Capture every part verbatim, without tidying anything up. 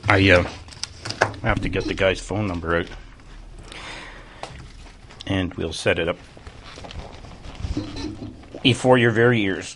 I uh, have to get the guy's phone number out, and we'll set it up before your very ears.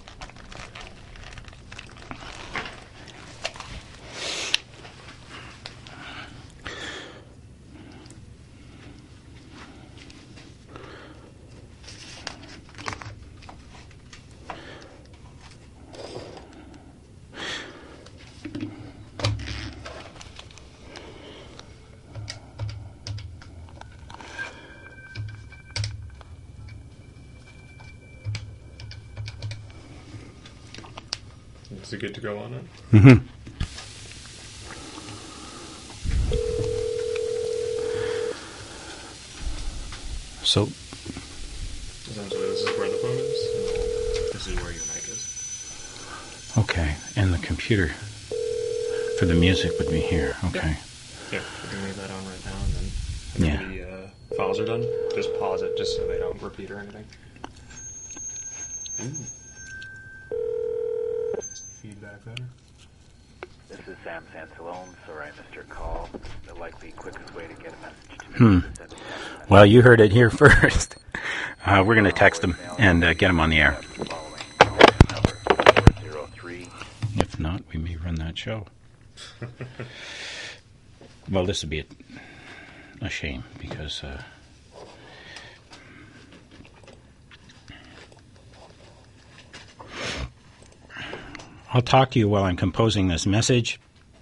Is it good to go on it? Mm-hmm. So, essentially, this is where the phone is, and this is where your mic is. Okay, and the computer for the music would be here. Okay. Yeah, we can leave that on right now, and then after Yeah. the uh, files are done, just pause it just so they don't repeat or anything. Ooh. Feedback better. This is Sam Sansalone. Sorry I missed your call. The likely quickest way to get a message to me Hmm. is to send a text Well, you heard it here first. Uh, we're going to text him and uh, get him on the air. If not, we may run that show. Well, this would be a, a shame because uh, I'll talk to you while I'm composing this message.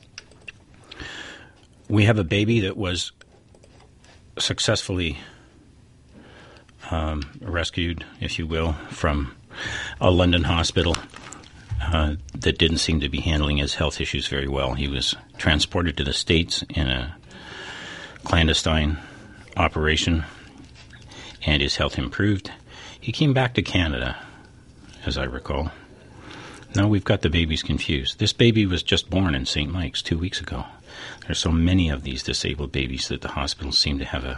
We have a baby that was successfully um, rescued, if you will, from a London hospital uh, that didn't seem to be handling his health issues very well. He was transported to the States in a clandestine operation, and his health improved. He came back to Canada, as I recall. Now we've got the babies confused. This baby was just born in Saint Mike's two weeks ago. There's so many of these disabled babies that the hospitals seem to have a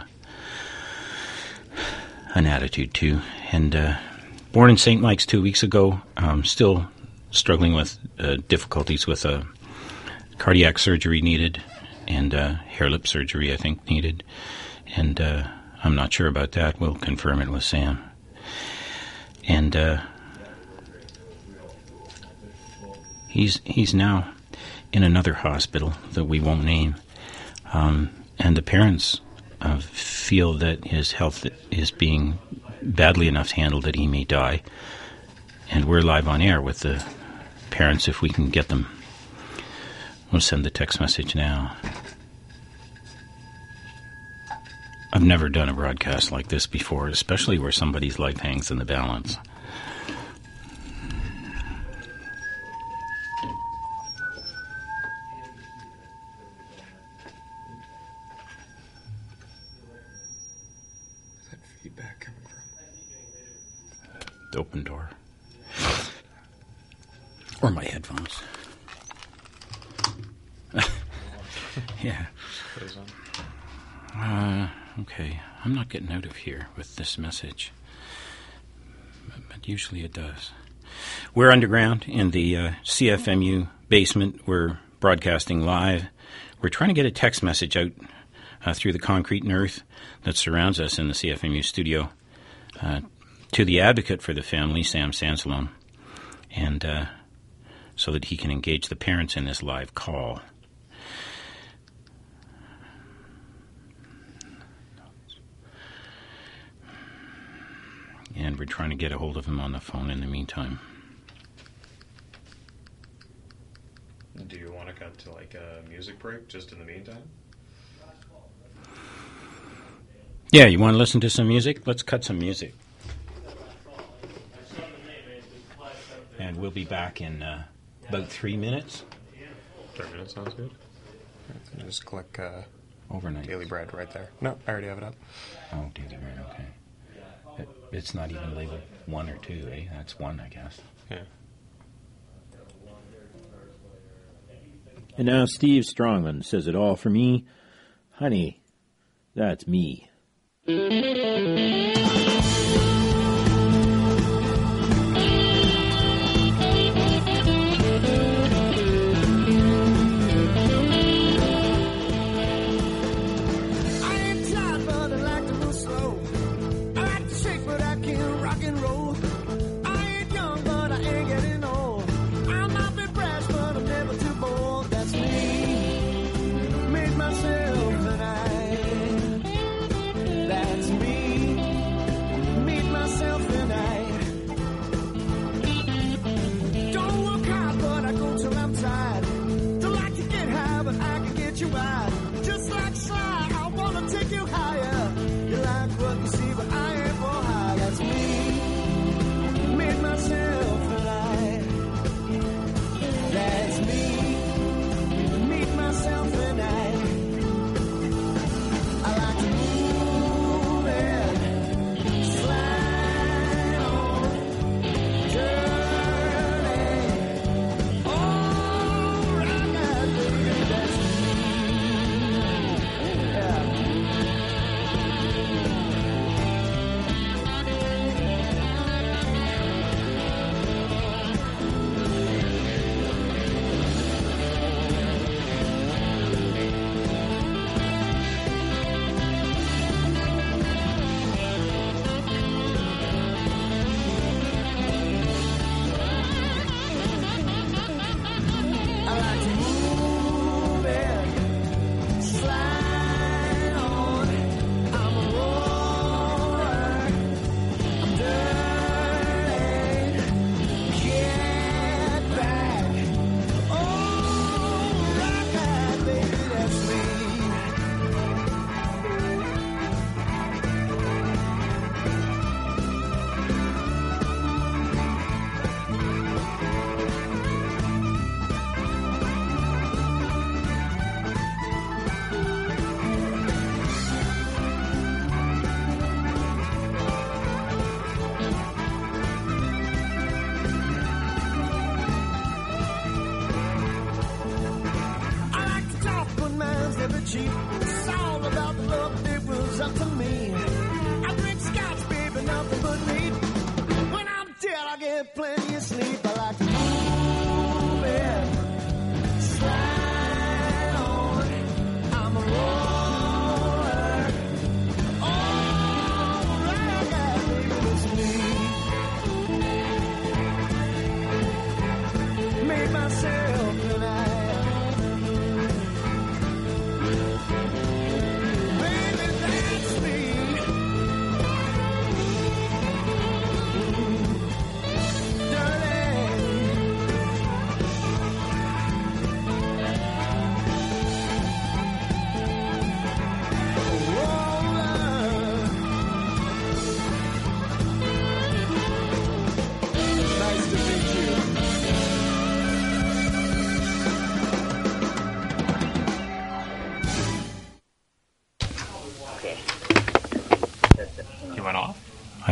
an attitude to. And uh, born in Saint Mike's two weeks ago, um, still struggling with uh, difficulties with uh, cardiac surgery needed and uh, hair lip surgery, I think, needed. And uh, I'm not sure about that. We'll confirm it with Sam. And uh, he's he's now in another hospital that we won't name. Um, and the parents uh, feel that his health is being badly enough handled that he may die. And we're live on air with the parents if we can get them. We'll send the text message now. I've never done a broadcast like this before, especially where somebody's life hangs in the balance. Where's that feedback coming from? The open door. Or my headphones. Yeah. Uh, okay. I'm not getting out of here with this message. But, but usually it does. We're underground in the uh, C F M U basement. We're broadcasting live. We're trying to get a text message out uh, through the concrete and earth that surrounds us in the C F M U studio uh, to the advocate for the family, Sam Sansalone, and uh, so that he can engage the parents in this live call. And we're trying to get a hold of him on the phone in the meantime. Do you want to cut to like a music break just in the meantime? Yeah, you want to listen to some music? Let's cut some music. And we'll be back in uh, about three minutes. Three minutes sounds good. Just click uh, Overnight. Daily Bread right there. No, I already have it up. Oh, Daily Bread, okay. It, it's not even labeled one or two, eh? That's one, I guess. Yeah. And now Steve Strongman says it all for me. Honey, that's me.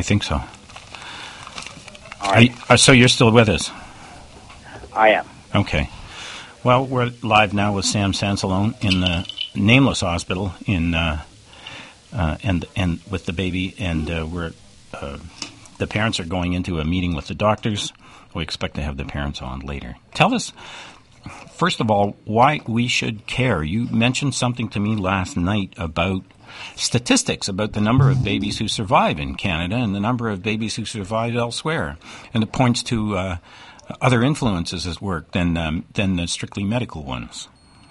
think so. All right. Are you, uh, so you're still with us? I am. Okay. Well, we're live now with Sam Sansalone in the Nameless Hospital in uh, uh, and and with the baby, and uh, we're uh, the parents are going into a meeting with the doctors. We expect to have the parents on later. Tell us, first of all, why we should care. You mentioned something to me last night about statistics about the number of babies who survive in Canada and the number of babies who survive elsewhere, and it points to uh, other influences at work than um, than the strictly medical ones.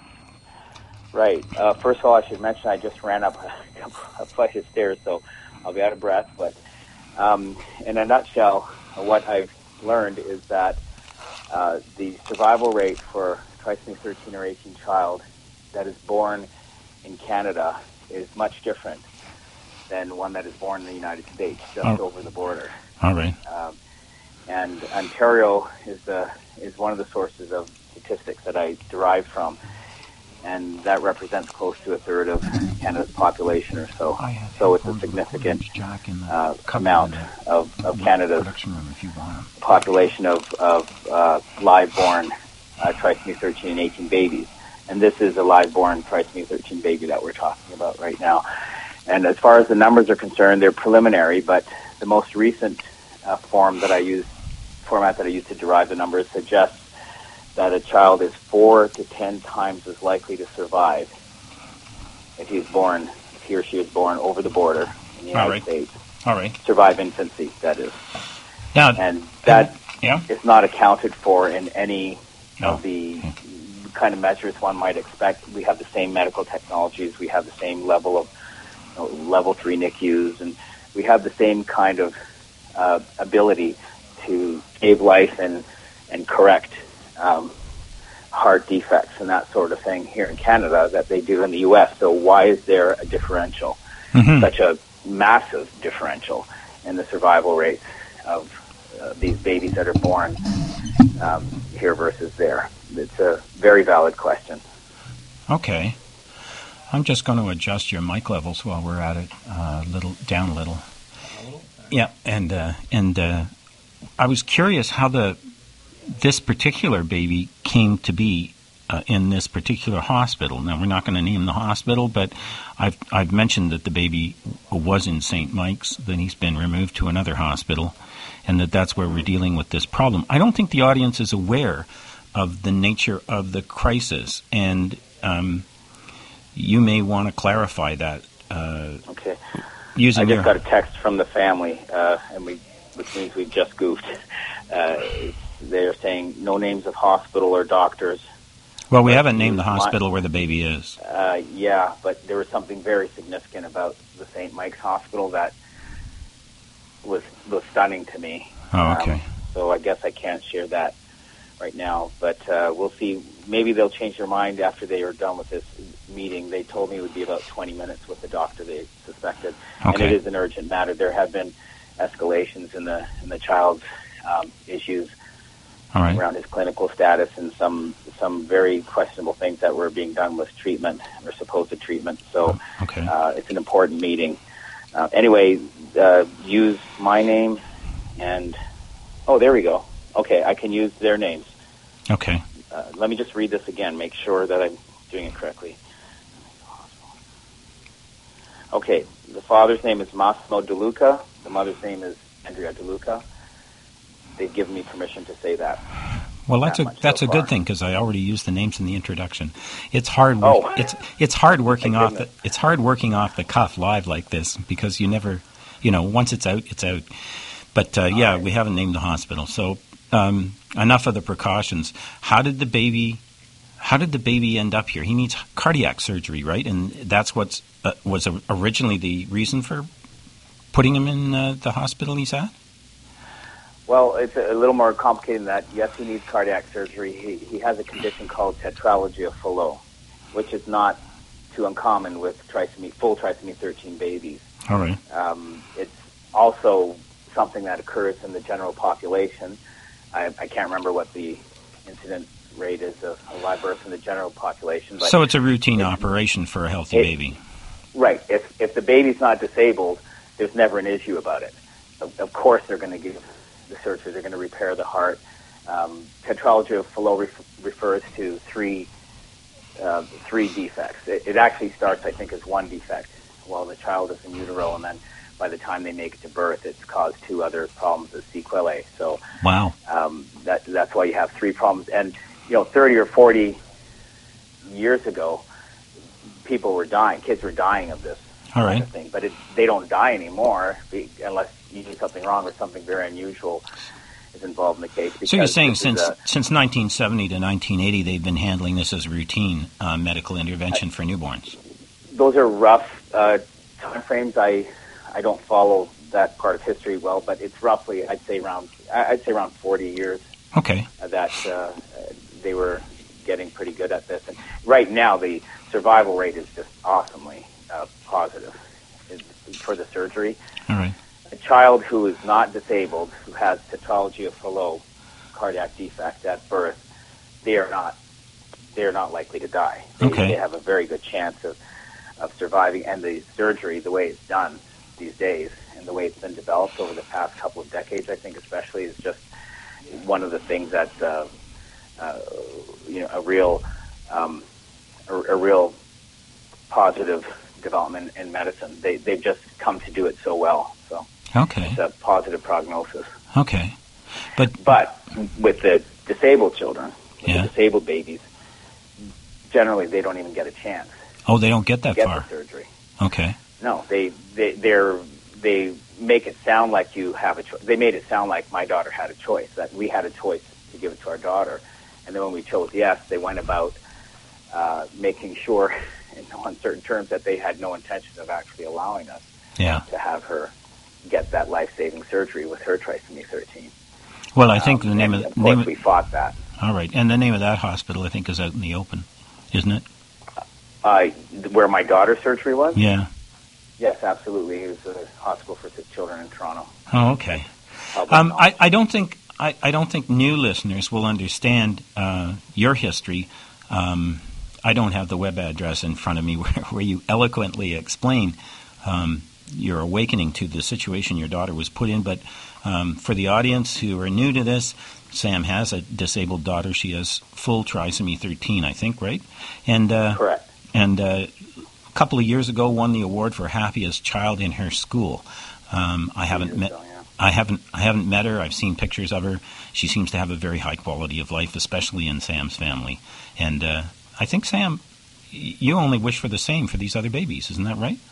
Right. Uh, first of all, I should mention I just ran up a couple of flight of stairs, so I'll be out of breath. But um, in a nutshell, what I've learned is that uh, the survival rate for trisomy thirteen or eighteen child that is born in Canada is much different than one that is born in the United States, just oh. over the border. All right. Um, and Ontario is the is one of the sources of statistics that I derive from, and that represents close to a third of Canada's population or so. So it's a significant uh, amount of, of Canada's population of, of uh, live-born uh, trisomy thirteen and eighteen babies. And this is a live-born trisomy thirteen baby that we're talking about right now. And as far as the numbers are concerned, they're preliminary, but the most recent uh, form that I use, format that I use to derive the numbers suggests that a child is four to ten times as likely to survive if he's born, if he or she is born over the border in the United All right. States. All right. Survive infancy, that is. Now, and that uh, yeah? is not accounted for in any no. of the kind of measures one might expect. We have the same medical technologies. We have the same level of you know, level three N I C Us, and we have the same kind of uh, ability to save life and and correct um, heart defects and that sort of thing here in Canada that they do in the U S. So why is there a differential, mm-hmm. such a massive differential in the survival rates of uh, these babies that are born um, here versus there? It's a very valid question. Okay. I'm just going to adjust your mic levels while we're at it, uh, little down a little. Yeah, and uh, and uh, I was curious how the this particular baby came to be uh, in this particular hospital. Now, we're not going to name the hospital, but I've I've mentioned that the baby was in Saint Mike's, then he's been removed to another hospital, and that that's where we're dealing with this problem. I don't think the audience is aware of the nature of the crisis, and um, you may want to clarify that. Uh, okay. Using I just your... got a text from the family, uh, and we, which means we just goofed. Uh, they're saying no names of hospital or doctors. Well, we haven't named the hospital where the baby is. Uh, yeah, but there was something very significant about the Saint Mike's Hospital that was was stunning to me. Oh, okay. Um, so I guess I can't share that right now, but uh, we'll see. Maybe they'll change their mind after they are done with this meeting. They told me it would be about twenty minutes with the doctor they suspected, okay. and it is an urgent matter. There have been escalations in the in the child's um, issues All right. around his clinical status and some some very questionable things that were being done with treatment or supposed treatment. So okay. uh, it's an important meeting. Uh, anyway, uh, use my name and oh, there we go. Okay, I can use their names. Okay. Uh, let me just read this again, make sure that I'm doing it correctly. Okay, the father's name is Massimo DeLuca. The mother's name is Andrea DeLuca. They've given me permission to say that. Well, that's that a that's so a good far. thing because I already used the names in the introduction. It's hard. Oh. Work, it's it's hard working Thank off the goodness. it's hard working off the cuff live like this because you never, you know, once it's out, it's out. But uh, yeah, right. we haven't named the hospital, so um, enough of the precautions. How did the baby? How did the baby end up here? He needs cardiac surgery, right? And that's what's uh, was originally the reason for putting him in uh, the hospital he's at. Well, it's a little more complicated than that. Yes, he needs cardiac surgery. He, he has a condition called tetralogy of Fallot, which is not too uncommon with trisomy, full trisomy thirteen babies. All right. Um, it's also something that occurs in the general population. I, I can't remember what the incident rate is of a live birth in the general population. But so it's a routine it, operation for a healthy it, baby. Right. If if the baby's not disabled, there's never an issue about it. of, of course, they're going to give the surgery. They're going to repair the heart. Um, tetralogy of Fallot ref- refers to three uh, three defects. It, it actually starts, I think, as one defect while the child is in utero, and then by the time they make it to birth, it's caused two other problems as sequelae. So, wow, um, that that's why you have three problems. And you know, thirty or forty years ago, people were dying. Kids were dying of this all kind right. of thing. But it, they don't die anymore be, unless you do something wrong or something very unusual is involved in the case. So you're saying this is since a- since nineteen seventy to nineteen eighty, they've been handling this as routine uh, medical intervention for newborns. those are rough uh, time frames. I I don't follow that part of history well, but it's roughly I'd say around I'd say around forty years Okay. uh, that uh, they were getting pretty good at this. And right now, the survival rate is just awesomely uh, positive for the surgery. All right. A child who is not disabled, who has tetralogy of Fallot, cardiac defect at birth, they are not they are not likely to die. They, Okay. they have a very good chance of, of surviving. And the surgery, the way it's done these days, and the way it's been developed over the past couple of decades, I think especially, is just one of the things that's uh, uh, you know a real um, a, a real positive development in medicine. They they've just come to do it so well. So. Okay. It's a positive prognosis. Okay. But But with the disabled children, with Yeah. the disabled babies, generally they don't even get a chance oh, they don't get to that get far. the surgery. Okay. No, they they they're they make it sound like you have a choice. They made it sound like my daughter had a choice, that we had a choice to give it to our daughter. And then when we chose yes, they went about uh, making sure, in uncertain terms, that they had no intention of actually allowing us Yeah. to have her get that life-saving surgery with her trisomy thirteen. Well, I think Um, the name and of of the course name of, we fought that. all right, and the name of that hospital, I think, is out in the open, isn't it? Uh, where my daughter's surgery was? Yeah. Yes, absolutely. It was a hospital for sick children in Toronto. Oh, okay. Public Um, knowledge. I, I don't think I, I don't think new listeners will understand uh, your history. Um, I don't have the web address in front of me where, where you eloquently explain um, your awakening to the situation your daughter was put in. But um, for the audience who are new to this, Sam has a disabled daughter. She has full trisomy thirteen, I think, right? And uh, Correct. and uh, a couple of years ago won the award for happiest child in her school. Um, I haven't Years met. ago, yeah. I haven't I haven't met her. I've seen pictures of her. She seems to have a very high quality of life, especially in Sam's family. And uh, I think, Sam, y- you only wish for the same for these other babies. Isn't that right?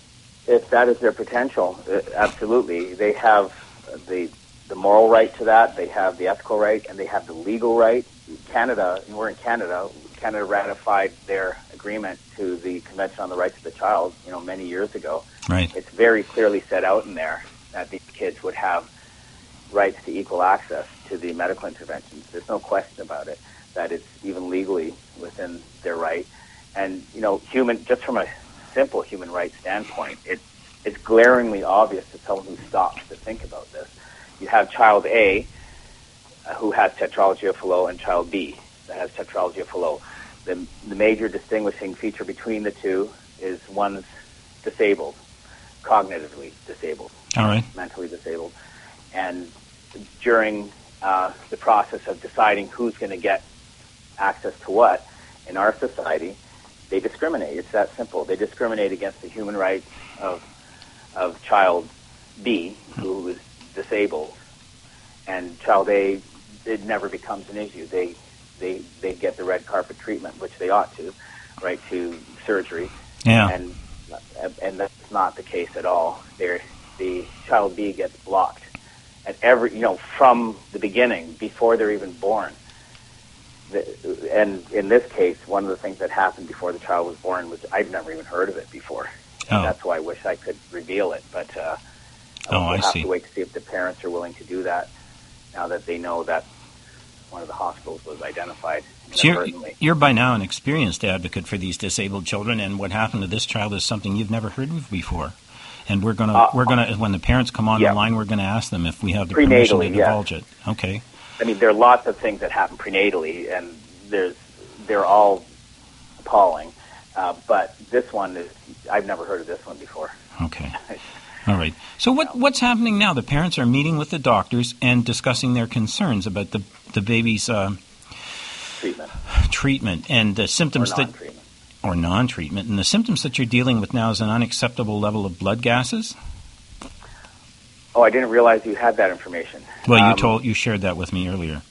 If that is their potential, uh, absolutely. They have the the moral right to that. They have the ethical right, and they have the legal right. Canada, and we're in Canada. Canada ratified their agreement to the Convention on the Rights of the Child, you know, many years ago. Right. It's very clearly set out in there that these kids would have rights to equal access to the medical interventions. There's no question about it, that it's even legally within their right. And, you know, human, just from a simple human rights standpoint, it, it's glaringly obvious to someone who stops to think about this. You have child A, uh, who has tetralogy of Fallot, and child B that has tetralogy of Fallot. The, the major distinguishing feature between the two is one's disabled, cognitively disabled, All right. mentally disabled. And during uh, the process of deciding who's going to get access to what, in our society, they discriminate. It's that simple. They discriminate against the human rights of of child B, who is disabled, and child A, it never becomes an issue. They they they get the red carpet treatment, which they ought to, right to surgery. Yeah. And and that's not the case at all. They're, the child B gets blocked at every, you know, from the beginning, before they're even born. The, and in this case, one of the things that happened before the child was born was I'd never even heard of it before. Oh. That's why I wish I could reveal it, but uh, Oh, we'll I have see. to wait to see if the parents are willing to do that now that they know that one of the hospitals was identified So you're, inadvertently. you're by now an experienced advocate for these disabled children, and what happened to this child is something you've never heard of before. And we're gonna Uh, we're gonna when the parents come on yeah. the line, we're gonna ask them if we have the permission to Prenatally, yeah. divulge it. Okay. I mean, there are lots of things that happen prenatally, and there's they're all appalling. Uh, but this one is, I've never heard of this one before. Okay. All right. So what what's happening now? The parents are meeting with the doctors and discussing their concerns about the the baby's uh, treatment, treatment, and the symptoms or that non-treatment. or non-treatment, and the symptoms that you're dealing with now is an unacceptable level of blood gases. Oh, I didn't realize you had that information. Well, you Um, told you shared that with me earlier.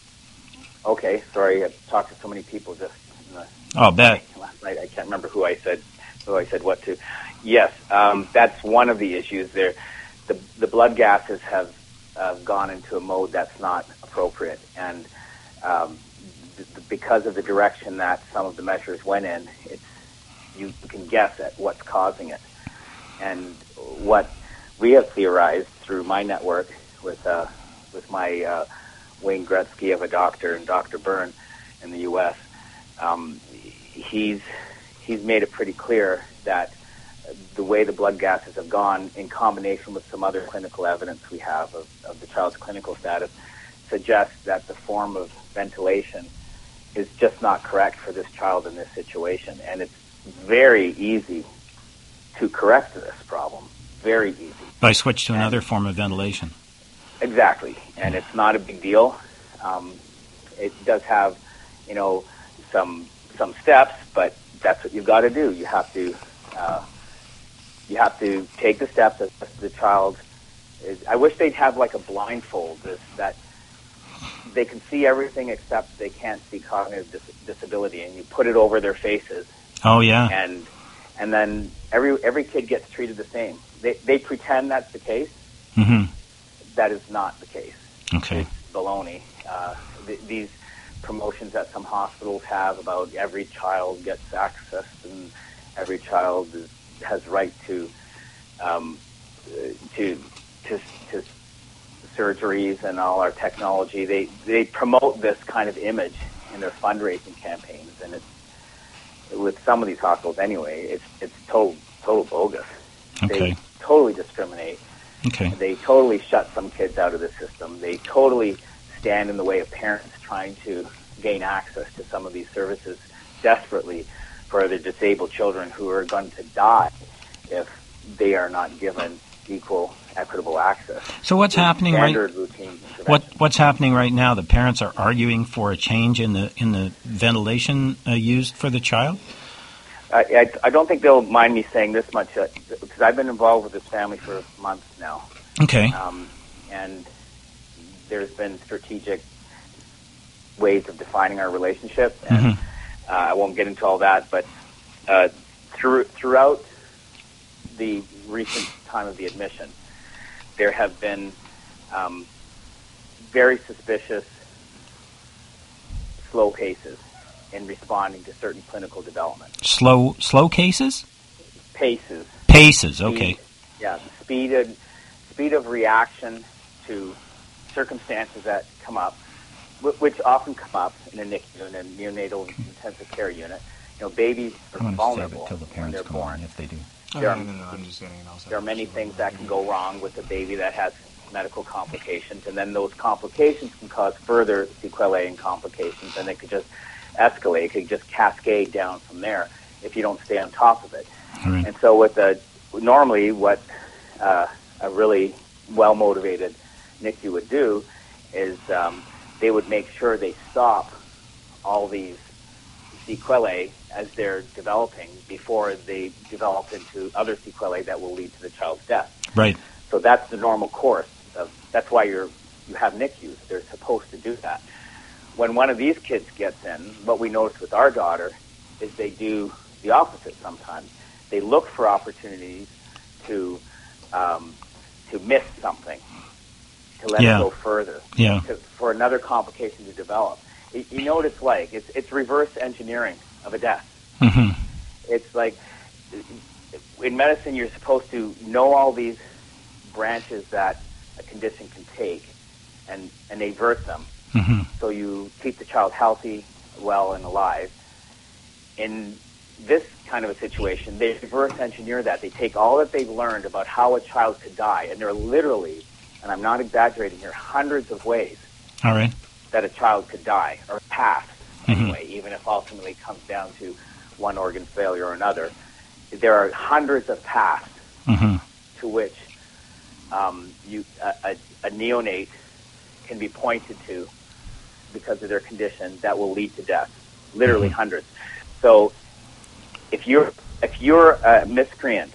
Okay, sorry. I've talked to so many people just in the, I'll bet. last night. I can't remember who I said who I said what to. Yes, um, that's one of the issues there. The the blood gases have uh, gone into a mode that's not appropriate, and um, th- th- because of the direction that some of the measures went in, it's you can guess at what's causing it. And what we have theorized through my network with uh, with my uh, Wayne Gretzky of a doctor and Doctor Byrne in the U S, um, he's he's made it pretty clear that the way the blood gases have gone, in combination with some other clinical evidence we have of, of the child's clinical status, suggests that the form of ventilation is just not correct for this child in this situation. And it's very easy to correct this problem. Very easy. By switch to And- another form of ventilation. Exactly, and it's not a big deal. Um, it does have, you know, some some steps, but that's what you've got to do. You have to uh, you have to take the steps as the child is. I wish they'd have like a blindfold this, that they can see everything except they can't see cognitive dis- disability, and you put it over their faces, Oh yeah. and and then every every kid gets treated the same. They they pretend that's the case. Mm-hmm. That is not the case. Okay. It's baloney. Uh, th- these promotions that some hospitals have about every child gets access and every child is, has right to, um, uh, to to to surgeries and all our technology. They they promote this kind of image in their fundraising campaigns, and it's with some of these hospitals anyway. It's it's total total bogus. Okay. They totally discriminate. Okay. They totally shut some kids out of the system. They totally stand in the way of parents trying to gain access to some of these services desperately for their disabled children who are going to die if they are not given equal, equitable access. So what's to happening right? standard routine intervention. What what's happening right now? The parents are arguing for a change in the in the ventilation uh, used for the child. I, I, I don't think they'll mind me saying this much, uh, because I've been involved with this family for months now. Okay. Um, and there's been strategic ways of defining our relationship, and Mhm. uh, I won't get into all that, but uh, through, throughout the recent time of the admission, there have been um, very suspicious slow paces in responding to certain clinical development. Slow slow cases. Paces. Paces. Okay. Speed, yeah, speed and speed of reaction to circumstances that come up, wh- which often come up in a N I C U, in a neonatal intensive care unit. You know, babies are vulnerable when they're born. if they do. Oh, There no, are- no, no, I'm just getting an else. There are many things that can go wrong with a baby that has medical complications, and then those complications can cause further sequelae and complications, and it could just escalate. It could just cascade down from there if you don't stay on top of it. All right. And so with a, normally what uh, a really well-motivated N I C U would do is um, they would make sure they stop all these sequelae as they're developing before they develop into other sequelae that will lead to the child's death. Right. So that's the normal course. Of, that's why you're, you have N I C Us. They're supposed to do that. When one of these kids gets in, what we notice with our daughter is they do the opposite sometimes. They look for opportunities to um, to miss something, to let Yeah. it go further, Yeah. to, for another complication to develop. You, you know what it's like. It's, it's reverse engineering of a death. Mm-hmm. It's like in medicine, you're supposed to know all these branches that a condition can take and, and avert them. Mm-hmm. So you keep the child healthy, well, and alive. In this kind of a situation, they reverse engineer that. They take all that they've learned about how a child could die, and there are literally, and I'm not exaggerating here, hundreds of ways All right. that a child could die, or pass Mhm. anyway, even if ultimately it comes down to one organ failure or another. There are hundreds of paths Mm-hmm. to which um, you a, a, a neonate can be pointed to because of their condition that will lead to death. Literally mm-hmm. hundreds. So if you're if you're a miscreant,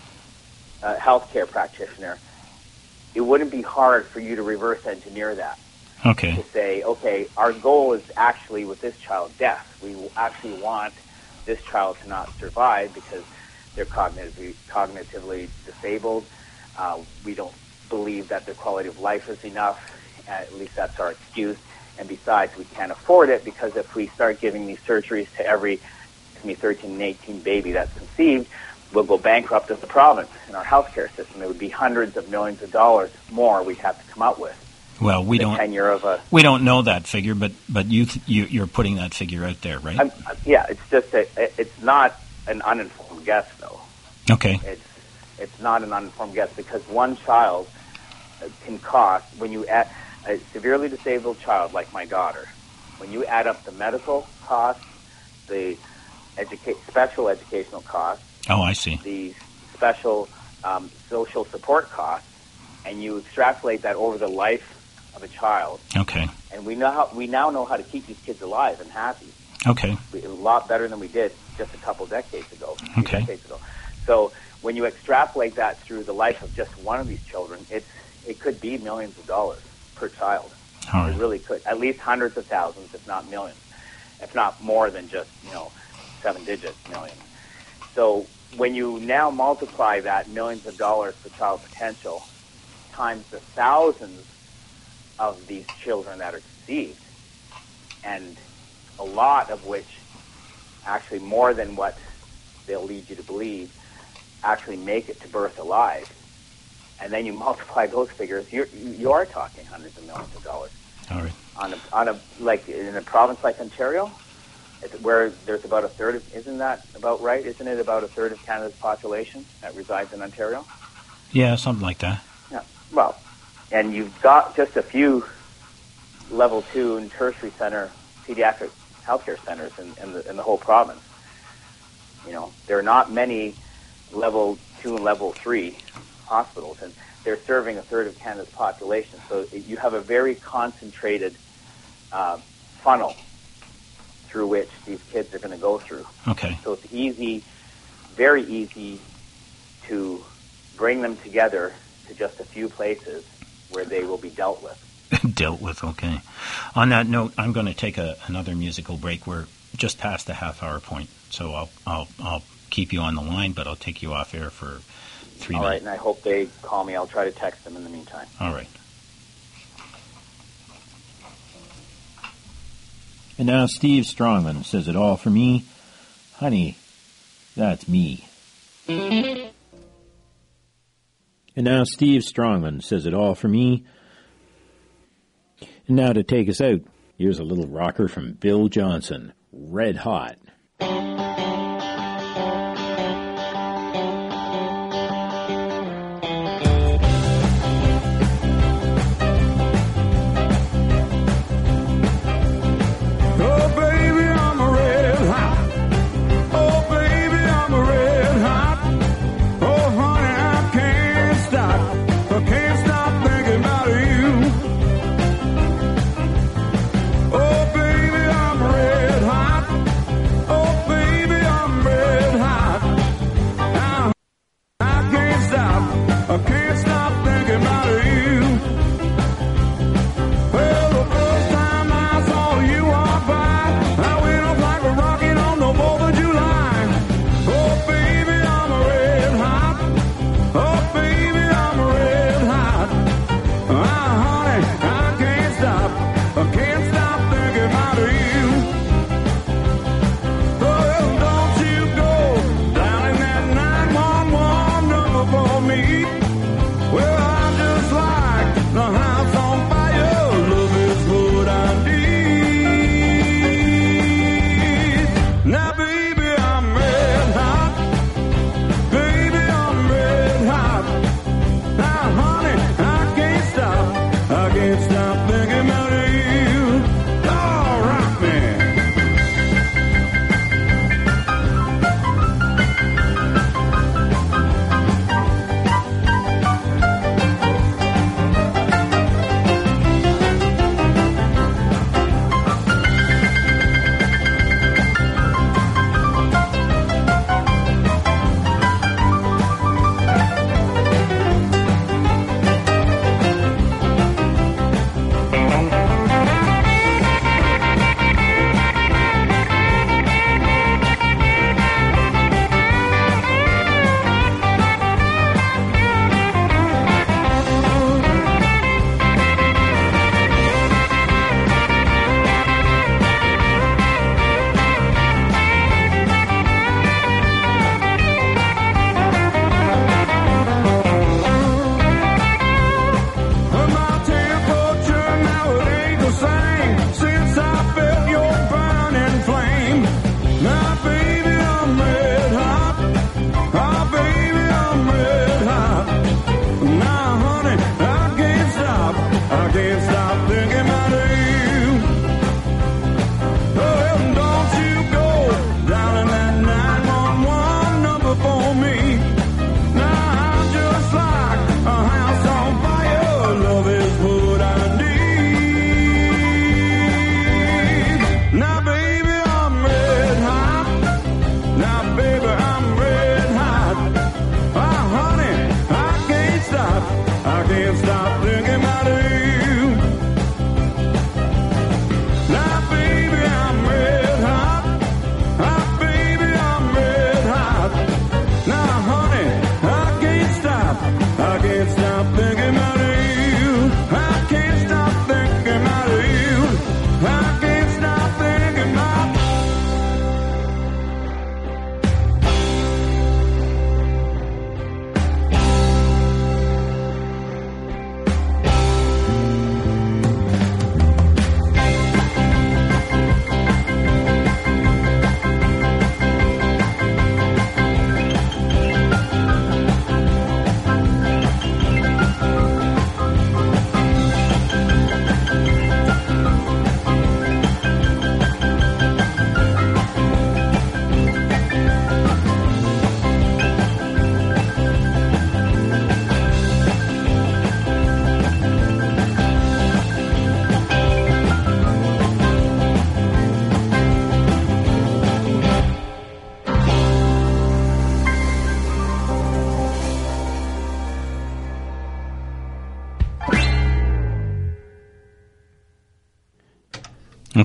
a healthcare practitioner, it wouldn't be hard for you to reverse engineer that. Okay. To say, okay, our goal is actually with this child death. We actually want this child to not survive because they're cognitively, cognitively disabled. Uh, we don't believe that their quality of life is enough. At least that's our excuse. And besides, we can't afford it because if we start giving these surgeries to every thirteen and eighteen baby that's conceived, we'll go bankrupt as a province in our healthcare system. It would be hundreds of millions of dollars more we'd have to come up with. Well, we the don't. Tenure of a, we don't know that figure, but but you, th- you you're putting that figure out there, right? I'm, yeah, it's just a, it's not an uninformed guess, though. Okay. It's it's not an uninformed guess because one child can cost, when you add a severely disabled child like my daughter, when you add up the medical costs, the educa- special educational costs. Oh, I see. The special um, social support costs, and you extrapolate that over the life of a child. Okay. And we know how, we now know how to keep these kids alive and happy. Okay. A lot better than we did just a couple decades ago. Okay. Decades ago. So when you extrapolate that through the life of just one of these children, it's it could be millions of dollars per child. All right. It really could. At least hundreds of thousands, if not millions, if not more than just, you know, seven-digit millions. So when you now multiply that millions of dollars per child potential times the thousands of these children that are conceived, and a lot of which, actually more than what they'll lead you to believe, actually make it to birth alive, and then you multiply those figures, you're, you are talking hundreds of millions of dollars. All right. On a, on a like in a province like Ontario, where there's about a third of, isn't that about right? Isn't it about a third of Canada's population that resides in Ontario? Yeah, something like that. Yeah. Well, and you've got just a few level two and tertiary center pediatric healthcare centers in, in the in the whole province. You know, there are not many level two and level three hospitals, and they're serving a third of Canada's population. So it, you have a very concentrated uh, funnel through which these kids are going to go through. Okay. So it's easy, very easy to bring them together to just a few places where they will be dealt with. Dealt with, okay. On that note, I'm going to take a, another musical break. We're just past the half-hour point, so I'll, I'll I'll keep you on the line, but I'll take you off air for three All minutes. All right, and I hope they call me. I'll try to text them in the meantime. All right. And now Steve Strongman says it all for me. Honey, that's me. And now Steve Strongman says it all for me. And now to take us out, here's a little rocker from Bill Johnson, Red Hot.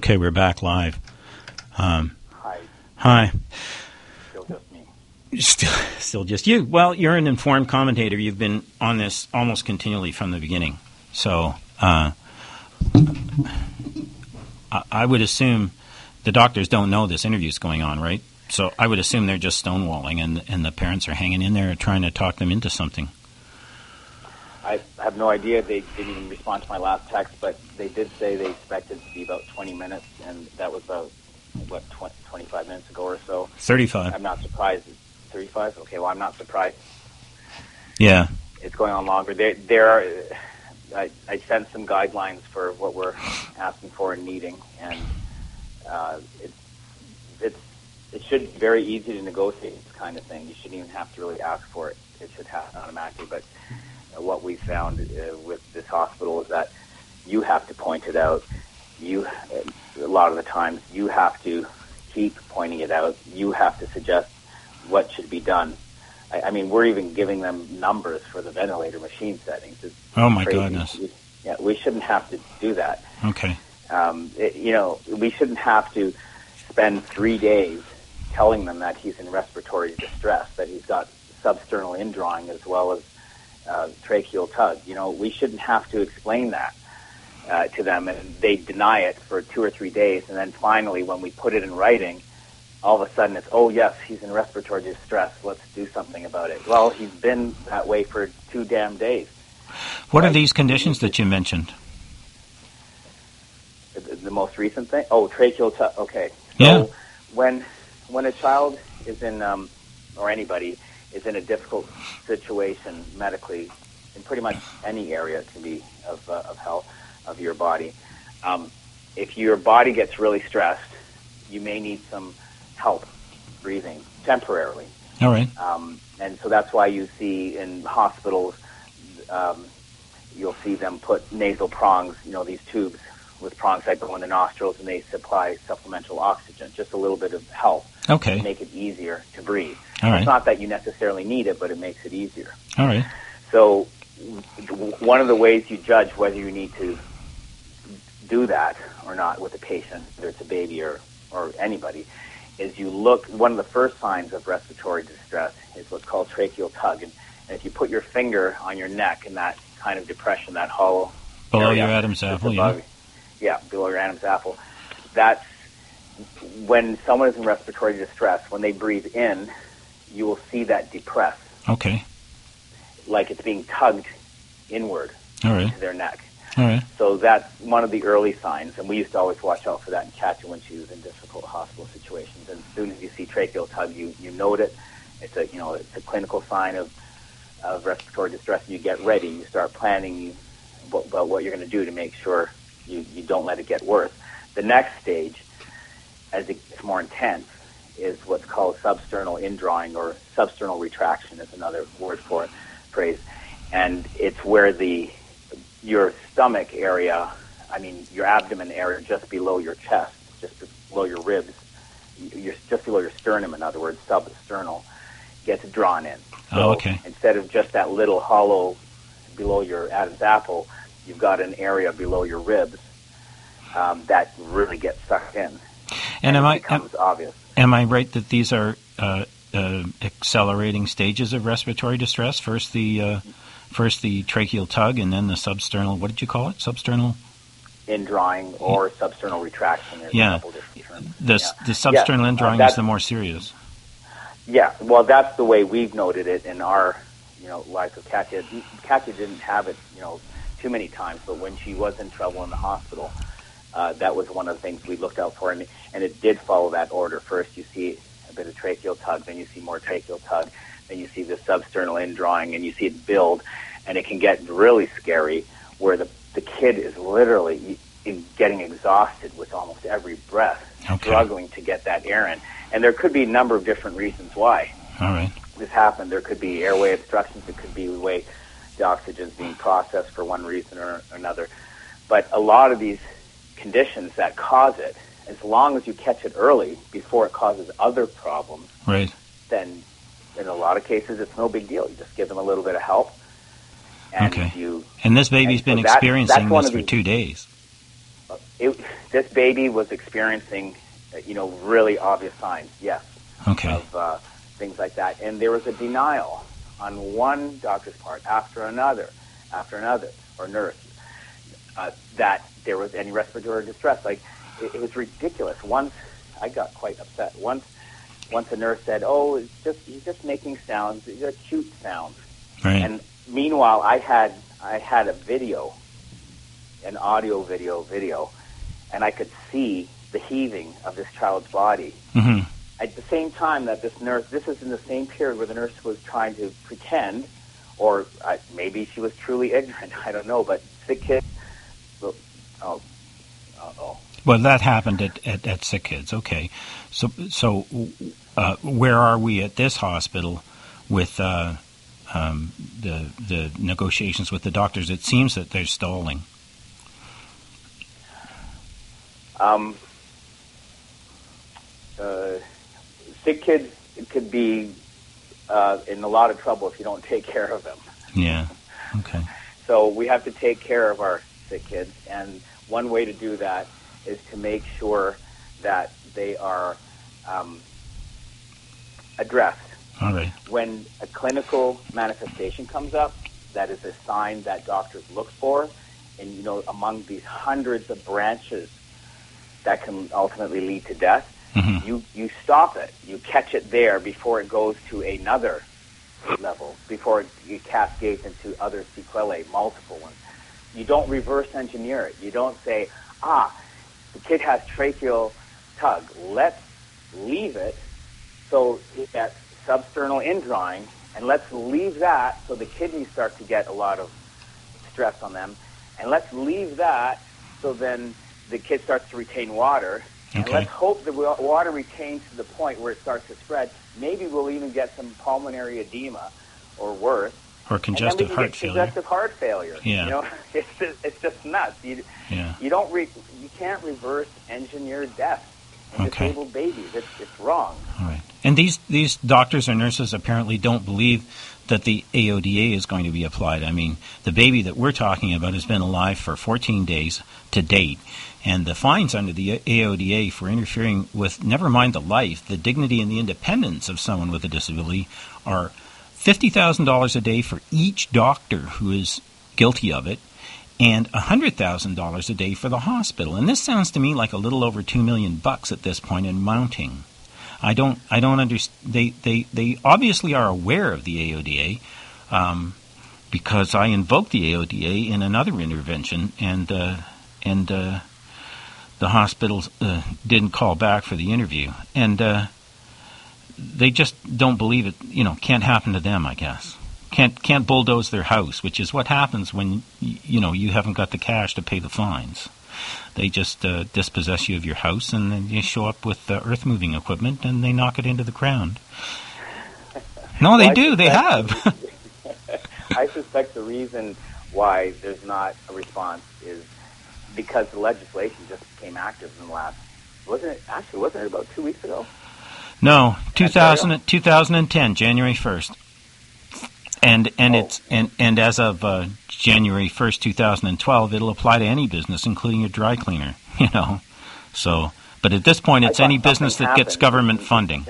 Okay, we're back live. Um, Hi. hi. Still just me. Still, still just you. Well, you're an informed commentator. You've been on this almost continually from the beginning. So uh, I, I would assume the doctors don't know this interview's going on, right? So I would assume they're just stonewalling, and and the parents are hanging in there trying to talk them into something. I have no idea. They didn't even respond to my last text, but they did say they expected it to be about twenty minutes, and that was about, what, twenty, twenty-five minutes ago or so. thirty-five. I'm not surprised. thirty-five? Okay, well, I'm not surprised. Yeah. It's going on longer. There, there are, I, I sent some guidelines for what we're asking for and needing, and uh, it, it's, it should be very easy to negotiate this kind of thing. You shouldn't even have to really ask for it. It should happen automatically, but what we found uh, with this hospital is that you have to point it out. You, a lot of the times, you have to keep pointing it out. You have to suggest what should be done. I, I mean, we're even giving them numbers for the ventilator machine settings. It's oh my crazy. goodness! We, yeah, we shouldn't have to do that. Okay. Um, it, you know, we shouldn't have to spend three days telling them that he's in respiratory distress, that he's got substernal indrawing as well as Uh, tracheal tug. You know, we shouldn't have to explain that uh, to them, and they deny it for two or three days, and then finally, when we put it in writing, all of a sudden it's, oh yes, he's in respiratory distress, let's do something about it. Well, he's been that way for two damn days. What right? are these conditions that you mentioned? The, the most recent thing? Oh, tracheal tug. Okay. So yeah. when when a child is in, um, or anybody is in a difficult situation medically, in pretty much any area it can be of, uh, of health of your body. Um, if your body gets really stressed, you may need some help breathing temporarily. All right. Um, and so that's why you see in hospitals, um, you'll see them put nasal prongs, you know, these tubes with prongs that go in the nostrils, and they supply supplemental oxygen, just a little bit of help okay. to make it easier to breathe. All right. It's not that you necessarily need it, but it makes it easier. All right. So one of the ways you judge whether you need to do that or not with a patient, whether it's a baby or, or anybody, is you look, one of the first signs of respiratory distress is what's called tracheal tug. And, and if you put your finger on your neck in that kind of depression, that hollow below area, your Adam's apple, above, yeah. Yeah, below your Adam's apple. That's when someone is in respiratory distress, when they breathe in, you will see that depress. Okay. Like it's being tugged inward All right. to their neck. All right. So that's one of the early signs, and we used to always watch out for that in Katya when she was in difficult hospital situations. And as soon as you see tracheal tug, you, you note it. It's a you know it's a clinical sign of of respiratory distress, and you get ready. You start planning what, about what you're going to do to make sure you, you don't let it get worse. The next stage, as it gets more intense, is what's called substernal indrawing, or substernal retraction is another word for it, phrase. And it's where the your stomach area, I mean your abdomen area just below your chest, just below your ribs, you're just below your sternum, in other words, substernal, gets drawn in. So oh, okay. Instead of just that little hollow below your Adam's apple, you've got an area below your ribs um, that really gets sucked in. And, and am it I becomes am, obvious. Am I right that these are uh, uh, accelerating stages of respiratory distress? First the uh, first the tracheal tug, and then the substernal. What did you call it? Substernal indrawing or yeah. substernal retraction. There's yeah. a couple different terms. The yeah. the substernal yeah. indrawing uh, is the more serious. Yeah. Well, that's the way we've noted it in our you know life of Katya. Katya didn't have it you know too many times, but when she was in trouble in the hospital, uh, that was one of the things we looked out for, and, and it did follow that order. First, you see a bit of tracheal tug, then you see more tracheal tug, then you see the substernal indrawing, and you see it build, and it can get really scary, where the the kid is literally getting exhausted with almost every breath, okay. struggling to get that air in. And there could be a number of different reasons why All right. this happened. There could be airway obstructions. It could be the way the oxygen is being processed for one reason or another. But a lot of these conditions that cause it, as long as you catch it early before it causes other problems, right. then in a lot of cases it's no big deal. You just give them a little bit of help. And okay. You, and this baby's and been so that, experiencing this for these, two days. it, this baby was experiencing, uh, you know, really obvious signs, yes, Okay. of uh, things like that. And there was a denial on one doctor's part after another, after another, or nurse, uh, that there was any respiratory distress. Like, it, it was ridiculous. Once, I got quite upset. Once, once a nurse said, "Oh, it's just he's just making sounds. They're cute sounds." Right. And meanwhile, I had I had a video, an audio video video, and I could see the heaving of this child's body. Mm-hmm. At the same time that this nurse, this is in the same period where the nurse was trying to pretend, or uh, maybe she was truly ignorant. I don't know, but sick kids. Oh, oh. Well, that happened at, at, at Sick Kids. Okay, so so uh, where are we at this hospital with uh, um, the the negotiations with the doctors? It seems that they're stalling. Um, uh, sick kids could be uh, in a lot of trouble if you don't take care of them. Yeah. Okay. So we have to take care of our sick kids, and one way to do that is to make sure that they are um, addressed. All right. When a clinical manifestation comes up, that is a sign that doctors look for, and you know, among these hundreds of branches that can ultimately lead to death, Mm-hmm. you you stop it, you catch it there before it goes to another level, before it, it cascades into other sequelae, multiple ones. You don't reverse engineer it. You don't say, ah, the kid has tracheal tug. Let's leave it so it gets substernal indrawing, and let's leave that so the kidneys start to get a lot of stress on them, and let's leave that so then the kid starts to retain water, and Okay. let's hope the wa- water retains to the point where it starts to spread. Maybe we'll even get some pulmonary edema or worse. Or And then we congestive can heart get failure. congestive heart failure. Yeah. You know, it's just, it's just nuts. You, Yeah. you don't re, you can't reverse engineer death in Okay. disabled babies. It's it's wrong. All right. And these, these doctors or nurses apparently don't believe that the A O D A is going to be applied. I mean, the baby that we're talking about has been alive for fourteen days to date, and the fines under the A O D A for interfering with, never mind the life, the dignity and the independence of someone with a disability are fifty thousand dollars a day for each doctor who is guilty of it, and one hundred thousand dollars a day for the hospital. And this sounds to me like a little over two million bucks at this point and mounting. I don't, I don't understand. They, they, they obviously are aware of the A O D A, um, because I invoked the A O D A in another intervention, and uh, and uh, the hospital uh, didn't call back for the interview, and uh, they just don't believe it. You know, can't happen to them, I guess. Can't can't bulldoze their house, which is what happens when you know you haven't got the cash to pay the fines. They just uh, dispossess you of your house, and then you show up with uh, earth-moving equipment, and they knock it into the ground. No, they Well, I do. They suspect- have. I suspect the reason why there's not a response is because the legislation just became active in the last, wasn't it, actually, wasn't it about two weeks ago? No, two thousand, Ontario? two thousand ten, January first. And and Oh. it's and, and as of uh, January first, two thousand twelve, it'll apply to any business, including a dry cleaner. You know, so but at this point, I it's thought any business something that gets happened. government funding.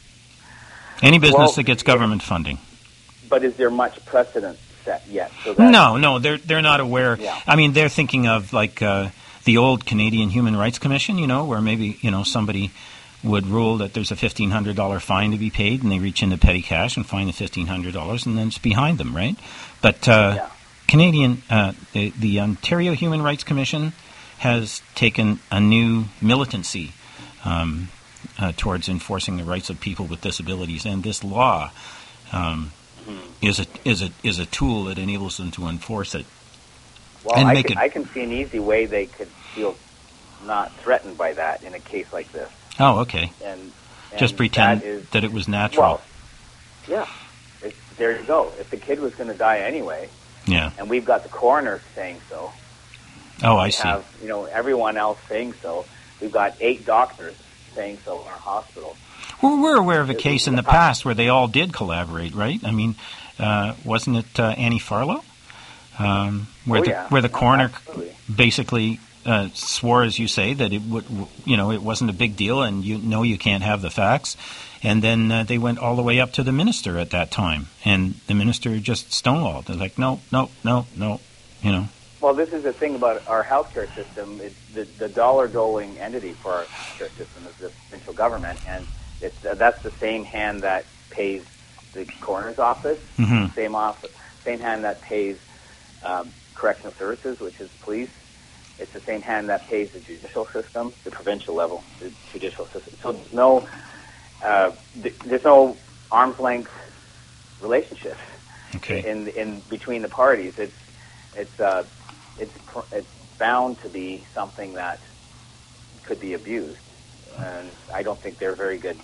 Any business Well, that gets yeah. government funding. But is there much precedent set yet? So that, No, no, they're they're not aware. Yeah. I mean, they're thinking of like uh, the old Canadian Human Rights Commission, you know, where maybe you know somebody would rule that there's a fifteen hundred dollars fine to be paid, and they reach into petty cash and find the fifteen hundred dollars, and then it's behind them, right? But uh, Yeah. Canadian, uh, the, the Ontario Human Rights Commission has taken a new militancy um, uh, towards enforcing the rights of people with disabilities, and this law um, is a is a is a tool that enables them to enforce it. Well, and I make can, it- I can see an easy way they could feel not threatened by that in a case like this. Oh, okay. And, and Just pretend that, is, that it was natural. Well, yeah. It's, there you go. If the kid was going to die anyway, Yeah. and we've got the coroner saying so, Oh, I we see. have you know everyone else saying so. We've got eight doctors saying so in our hospital. Well, we're aware of a It case was in the the past. past where they all did collaborate, right? I mean, uh, wasn't it uh, Annie Farlow? Um, where Oh, the yeah. where the Yeah, coroner absolutely. basically uh, swore, as you say, that it would, you know, it wasn't a big deal, and you know you can't have the facts. And then uh, they went all the way up to the minister at that time, and the minister just stonewalled. They're like, no, no, no, no, you know. Well, this is the thing about our healthcare system. It's the, the dollar-doling entity for our healthcare system is the provincial government, and it's uh, that's the same hand that pays the coroner's office, Mm-hmm. same office, same hand that pays um, correctional services, which is police. It's the same hand that pays the judicial system, the provincial level, the judicial system. So there's no, uh, th- there's no arm's length relationship Okay. in in between the parties. It's it's uh, it's pr- it's bound to be something that could be abused, and I don't think there are very good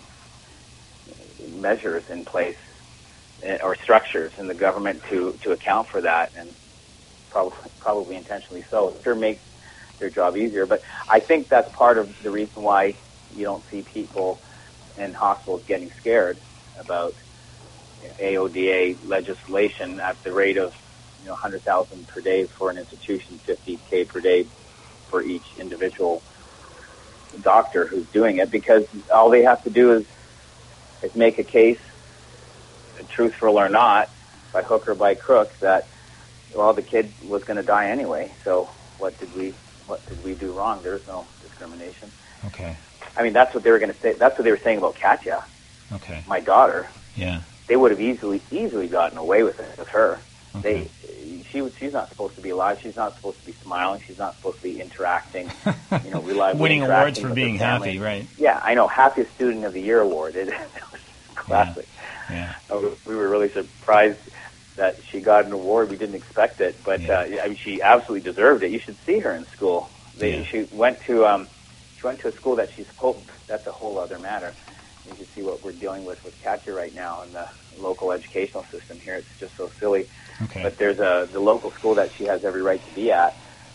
measures in place uh, or structures in the government to, to account for that, and probably probably intentionally so. It sure makes their job easier, but I think that's part of the reason why you don't see people in hospitals getting scared about A O D A legislation at the rate of you know one hundred thousand per day for an institution, fifty K per day for each individual doctor who's doing it, because all they have to do is is make a case, truthful or not, by hook or by crook, that well the kid was going to die anyway. So what did we what did we do wrong? There's no discrimination. Okay. I mean, that's what they were going to say. That's what they were saying about Katya, Okay. my daughter. Yeah. They would have easily easily gotten away with it with her. Okay. They she was she's not supposed to be alive. She's not supposed to be smiling. She's not supposed to be interacting. You know, reliably Winning interacting awards for with being her family. happy, right? Yeah, I know. Happiest student of the year award. It, it was classic. Yeah. Uh, we were really surprised that she got an award. We didn't expect it, but Yeah. uh, I mean, she absolutely deserved it. You should see her in school. They, Yeah. She went to um, she went to a school that she's hoped. That's a whole other matter. You can see what we're dealing with with Katya right now in the local educational system here. It's just so silly. Okay. But there's a the local school that she has every right to be at.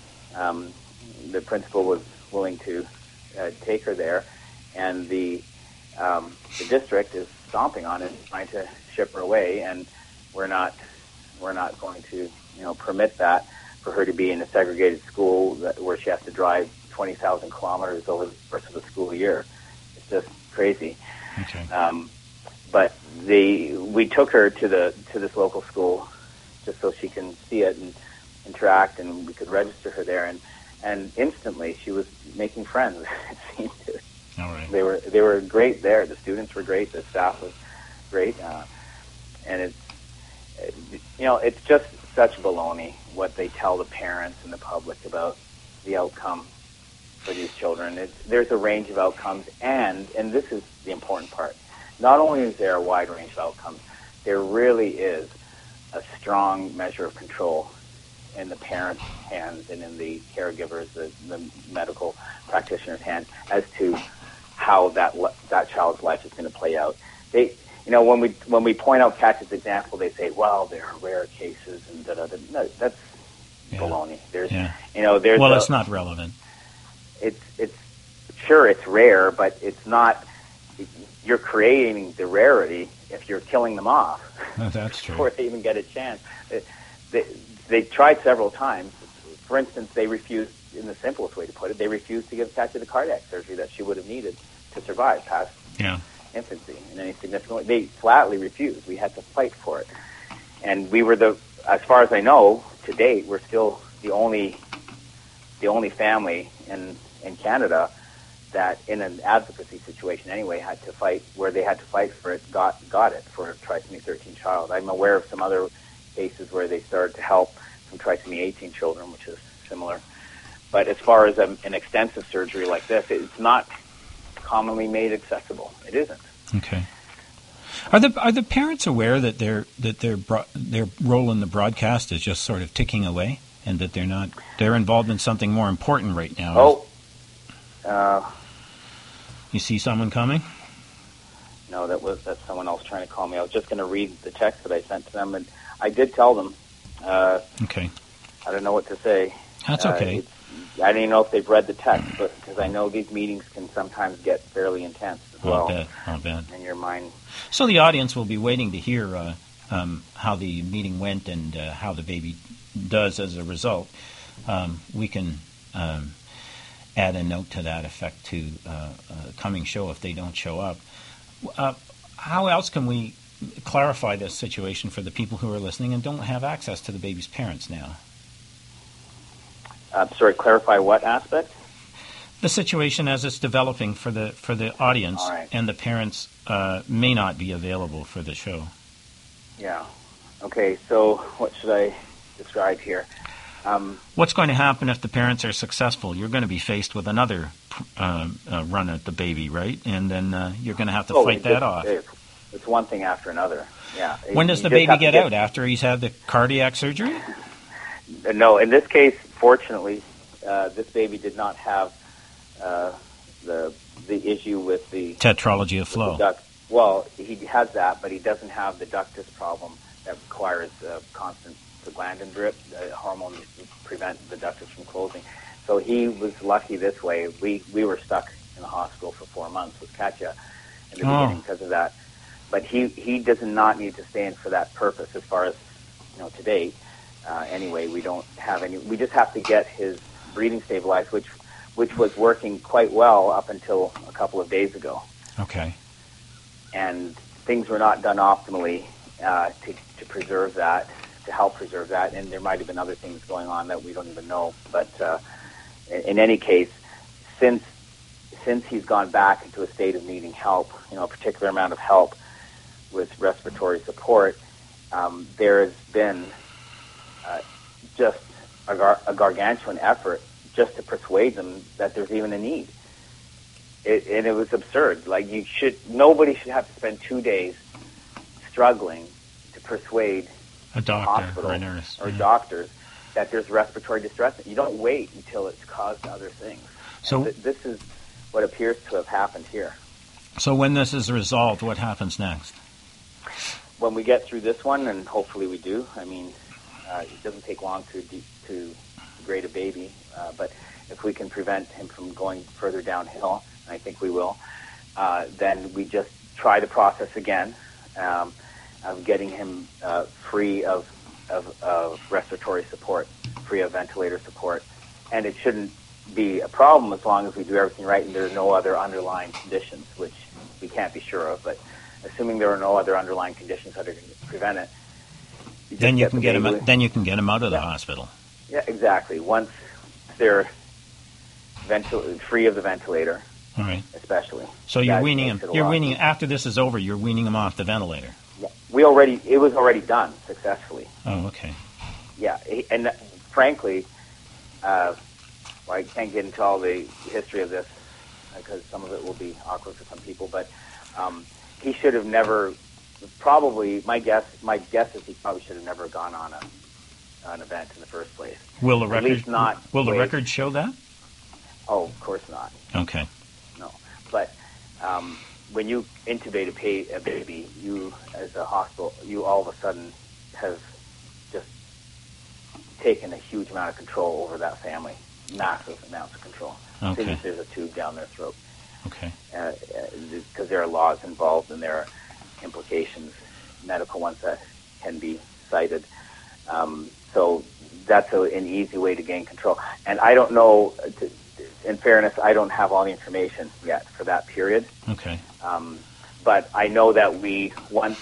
Um, the principal was willing to uh, take her there, and the um, the district is stomping on it, trying to ship her away, and we're not we're not going to you know permit that for her to be in a segregated school that, where she has to drive twenty thousand kilometers over the course of the school year. It's just crazy. Okay. Um, but the we took her to the to this local school just so she can see it and interact, and we could register her there, and and instantly she was making friends. It seemed to. All right. They were they were great there. The students were great. The staff was great, uh, and it's it, you know it's just such baloney what they tell the parents and the public about the outcome for these children. It's, there's a range of outcomes, and and this is the important part. Not only is there a wide range of outcomes, there really is a strong measure of control in the parents' hands and in the caregivers, the, the medical practitioners' hands, as to how that that child's life is going to play out. They, you know, when we when we point out Katya's example, they say, "Well, there are rare cases," and da da da. No, that's Yeah. baloney. There's, Yeah. you know, there's. Well, a, it's not relevant. It's it's sure it's rare, but it's not. You're creating the rarity if you're killing them off. Oh, that's true. Before they even get a chance. They, they, they tried several times. For instance, they refused, in the simplest way to put it, they refused to give Katya the cardiac surgery that she would have needed to survive past Yeah. infancy in any significant way. They flatly refused. We had to fight for it. And we were the, as far as I know, to date, we're still the only, the only family in, in Canada that in an advocacy situation anyway had to fight, where they had to fight for it, got got it for a trisomy thirteen child. I'm aware of some other cases where they started to help some trisomy eighteen children, which is similar. But as far as a, an extensive surgery like this, it's not commonly made accessible. It isn't. Okay. Are the are the parents aware that their that their bro- their role in the broadcast is just sort of ticking away, and that they're not they're involved in something more important right now? Oh. Uh, You see someone coming? No, that was that's someone else trying to call me. I was just going to read the text that I sent to them, and I did tell them. Uh, Okay. I don't know what to say. That's Uh, okay. it's- I don't even know if they've read the text, but because I know these meetings can sometimes get fairly intense as well I'll bet. I'll bet. in your mind. So the audience will be waiting to hear uh, um, how the meeting went and uh, how the baby does as a result. Um, we can um, add a note to that effect to uh, a coming show if they don't show up. Uh, how else can we clarify this situation for the people who are listening and don't have access to the baby's parents now? Uh, sorry, clarify what aspect? The situation as it's developing for the for the audience, right. and the parents uh, may not be available for the show. Yeah. Okay, so what should I describe here? Um, What's going to happen if the parents are successful? You're going to be faced with another uh, uh, run at the baby, right? And then uh, you're going to have to oh, fight that just, off. It's, it's one thing after another. Yeah. When does You the just baby have to get, get out? After he's had the cardiac surgery? No, in this case, fortunately, uh, this baby did not have uh, the the issue with the tetralogy of flow. Duct. Well, he has that, but he doesn't have the ductus problem that requires uh, constant glandin drip. Uh, hormone to prevent the ductus from closing. So he was lucky this way. We we were stuck in the hospital for four months with Katya in the oh. beginning because of that. But he he does not need to stay in for that purpose, as far as you know to date. Uh, anyway, we don't have any. We just have to get his breathing stabilized, which which was working quite well up until a couple of days ago. Okay. And things were not done optimally uh, to to preserve that, to help preserve that, and there might have been other things going on that we don't even know. But uh, in, in any case, since since he's gone back into a state of needing help, you know, a particular amount of help with respiratory support, um, there has been uh, just a, gar- a gargantuan effort just to persuade them that there's even a need. It, and it was absurd. Like, you should, nobody should have to spend two days struggling to persuade a doctor hospital or a nurse or yeah. doctors that there's respiratory distress. You don't wait until it's caused other things. So th- this is what appears to have happened here. So when this is resolved, what happens next? When we get through this one, and hopefully we do, I mean, uh, it doesn't take long to de- to degrade a baby, uh, but if we can prevent him from going further downhill, and I think we will, uh, then we just try the process again um, of getting him uh, free of, of, of respiratory support, free of ventilator support. And it shouldn't be a problem as long as we do everything right and there are no other underlying conditions, which we can't be sure of. But assuming there are no other underlying conditions that are going to prevent it, you then you get can the get him. baby- Then you can get him out of Yeah. the hospital. Yeah, exactly. Once they're ventil- free of the ventilator, All right. especially. So you're That weaning him. makes it a You're lot weaning easier. after this is over. You're weaning him off the ventilator. Yeah. We already, it was already done successfully. Oh, okay. Yeah, he- and uh, frankly, uh, well, I can't get into all the history of this because some of it will be awkward for some people. But um, he should have never. Probably, my guess, my guess is he probably should have never gone on a an event in the first place. Will the At record? least not Will the wait. record show that? Oh, of course not. Okay. No, but um, when you intubate a, pay, a baby, you, as a hospital, you all of a sudden have just taken a huge amount of control over that family, massive amounts of control. As soon Okay. as there's a tube down their throat, Okay. because uh, there are laws involved and there are implications, medical ones that can be cited. Um, so that's a, an easy way to gain control. And I don't know. To, in fairness, I don't have all the information yet for that period. Okay. Um, but I know that we, once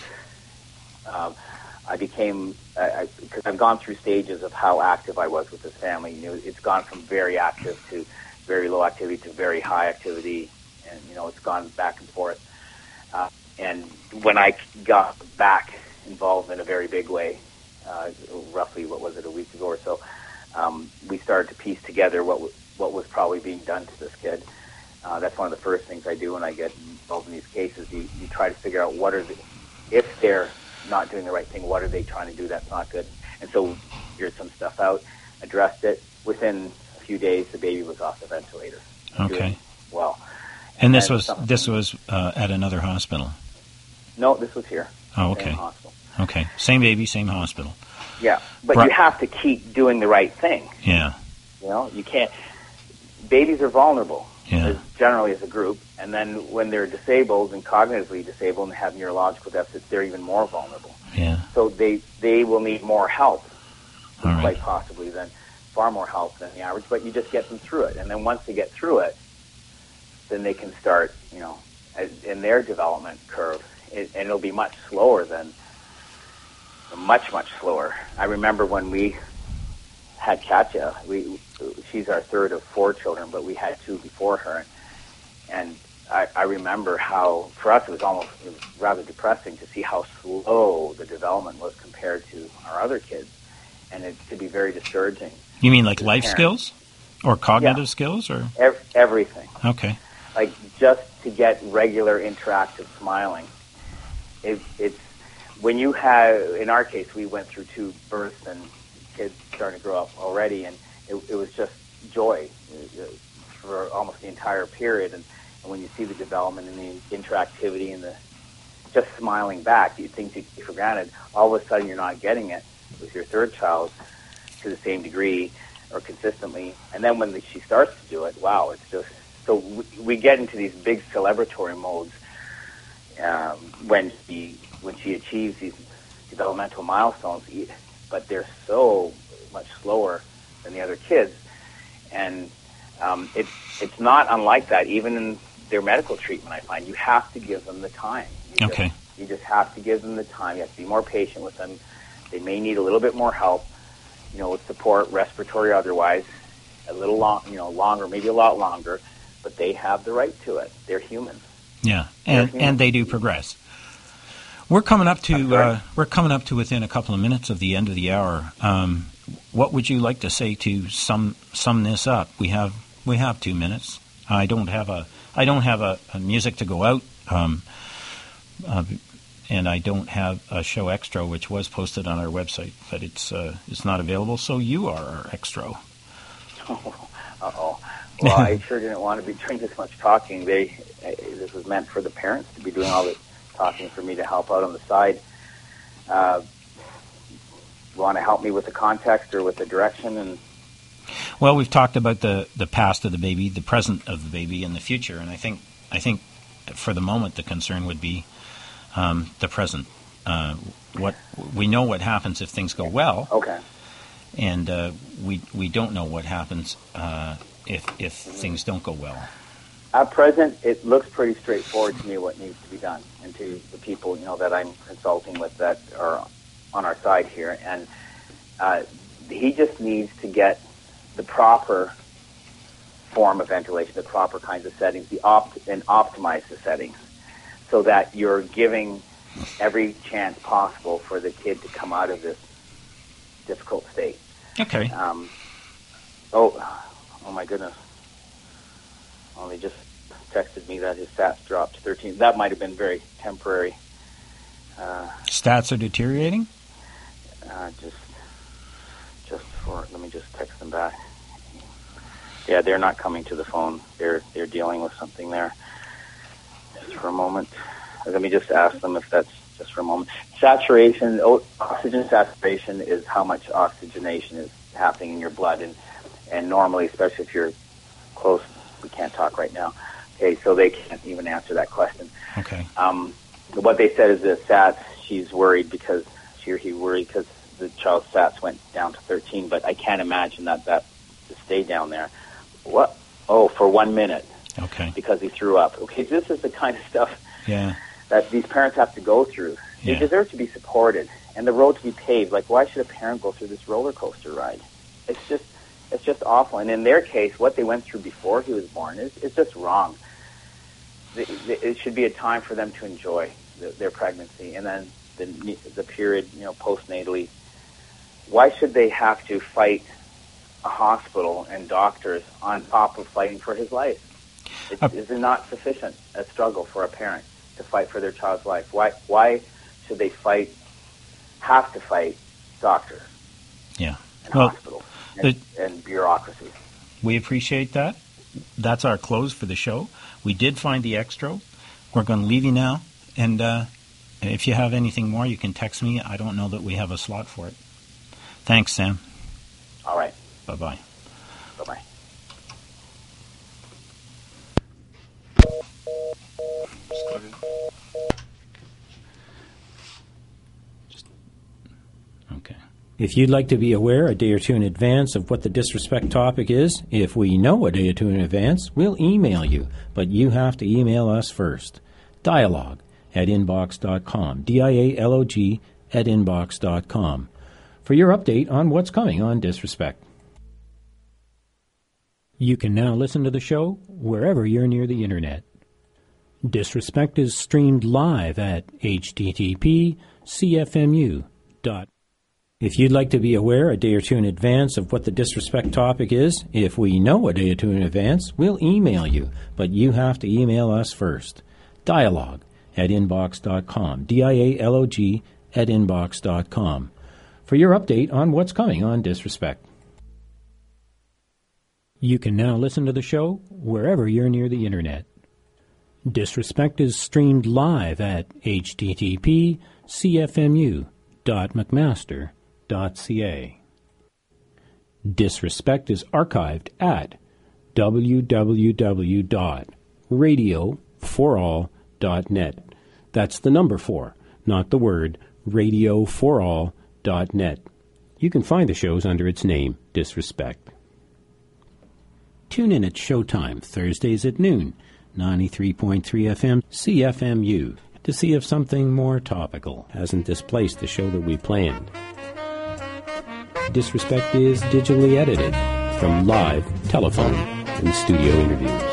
uh, I became, because I've gone through stages of how active I was with this family. You know, it's gone from very active to very low activity to very high activity, and, you know, it's gone back and forth. Uh, and when I got back involved in a very big way, uh, roughly, what was it, a week ago or so, um, we started to piece together what w- what was probably being done to this kid. Uh, that's one of the first things I do when I get involved in these cases. You, you try to figure out what are the, if they're not doing the right thing, what are they trying to do that's not good? And so figured some stuff out, addressed it. Within a few days, the baby was off the ventilator. Okay. Doing well. And this then was something- this was uh, at another hospital. No, this was here. Oh, Same okay. hospital. Okay. Same baby, same hospital. Yeah, but Bri- you have to keep doing the right thing. Yeah. You know, you can't. Babies are vulnerable, Yeah. as generally as a group, and then when they're disabled and cognitively disabled and have neurological deficits, they're even more vulnerable. Yeah. So they they will need more help, All right. quite possibly, than far more help than the average, but you just get them through it. And then once they get through it, then they can start, you know, in their development curve. It, and it'll be much slower than, much, much slower. I remember when we had Katya, we, she's our third of four children, but we had two before her. And I, I remember how, for us, it was almost it was rather depressing to see how slow the development was compared to our other kids. And it could be very discouraging. You mean like life skills or cognitive yeah. skills or Ev- everything? Okay. Like just to get regular interactive smiling. It, it's when you have, in our case, we went through two births and kids starting to grow up already, and it, it was just joy for almost the entire period. And, and when you see the development and the interactivity and the just smiling back, you think you take for granted. All of a sudden, you're not getting it with your third child to the same degree or consistently. And then when the, she starts to do it, wow, it's just so we, we get into these big celebratory modes um, when she when she achieves these developmental milestones, but they're so much slower than the other kids. And um, it, it's not unlike that, even in their medical treatment, I find. You have to give them the time. You okay. Just, you just have to give them the time. You have to be more patient with them. They may need a little bit more help, you know, with support, respiratory or otherwise, a little long, you know, longer, maybe a lot longer, but they have the right to it. They're human. Yeah, and and they do progress. We're coming up to uh, we're coming up to within a couple of minutes of the end of the hour. Um, what would you like to say to sum sum this up? We have we have two minutes. I don't have a I don't have a, a music to go out, um, uh, and I don't have a show extra, which was posted on our website, but it's uh, it's not available. So you are our extra. Oh, uh-oh. Well, I sure didn't want to be doing this much talking. They this was meant for the parents to be doing all the talking, for me to help out on the side. Uh, want to help me with the context or with the direction? And well, we've talked about the, the past of the baby, the present of the baby, and the future. And I think I think for the moment the concern would be um, the present. Uh, what we know what happens if things go well. Okay. And uh, we we don't know what happens uh, if if things don't go well. At present, it looks pretty straightforward to me what needs to be done, and to the people, you know, that I'm consulting with that are on our side here. And uh, he just needs to get the proper form of ventilation, the proper kinds of settings, the opt and optimize the settings so that you're giving every chance possible for the kid to come out of this difficult state. Okay. Um, oh, oh my goodness. Well, they just texted me that his stats dropped to thirteen. That might have been very temporary. Uh, stats are deteriorating? Uh, just, just for, let me just text them back. Yeah, they're not coming to the phone. They're, they're dealing with something there. Just for a moment. Let me just ask them if that's just for a moment. Saturation, oh, oxygen saturation is how much oxygenation is happening in your blood. And, and normally, especially if you're close, we can't talk right now. Okay, so they can't even answer that question. Okay. Um, what they said is that stats, she's worried because, she or he worried because the child's stats went down to thirteen, but I can't imagine that that to stay down there. What? Oh, for one minute. Okay. Because he threw up. Okay, this is the kind of stuff yeah. that these parents have to go through. They yeah. deserve to be supported and the road to be paved. Like, why should a parent go through this roller coaster ride? It's just, it's just awful. And in their case, what they went through before he was born is, is just wrong. It should be a time for them to enjoy their pregnancy, and then the the period, you know, postnatally. Why should they have to fight a hospital and doctors on top of fighting for his life? It, uh, is it not sufficient a struggle for a parent to fight for their child's life? Why why should they fight, have to fight doctors? Yeah, and well, hospitals and, the, and bureaucracy. We appreciate that. That's our close for the show. We did find the extra. We're going to leave you now. And uh, if you have anything more, you can text me. I don't know that we have a slot for it. Thanks, Sam. All right. Bye-bye. Bye-bye. Just plug it. Just, okay. If you'd like to be aware a day or two in advance of what the disrespect topic is, if we know a day or two in advance, we'll email you, but you have to email us first. Dialogue at inbox dot com, D I A L O G at inbox dot com, for your update on what's coming on Disrespect. You can now listen to the show wherever you're near the Internet. Disrespect is streamed live at H T T P C F M U dot. If you'd like to be aware a day or two in advance of what the disrespect topic is, if we know a day or two in advance, we'll email you, but you have to email us first. Dialogue at inbox dot com, D I A L O G at inbox dot com, for your update on what's coming on Disrespect. You can now listen to the show wherever you're near the Internet. Disrespect is streamed live at H T T P C F M U dot mcmaster dot c a. Disrespect is archived at w w w dot radio for all dot net. That's the number four, not the word, radio for all dot net. You can find the shows under its name, Disrespect. Tune in at Showtime, Thursdays at noon, ninety-three point three F M C F M U, to see if something more topical hasn't displaced the show that we planned. Disrespect is digitally edited from live, telephone, and studio interviews.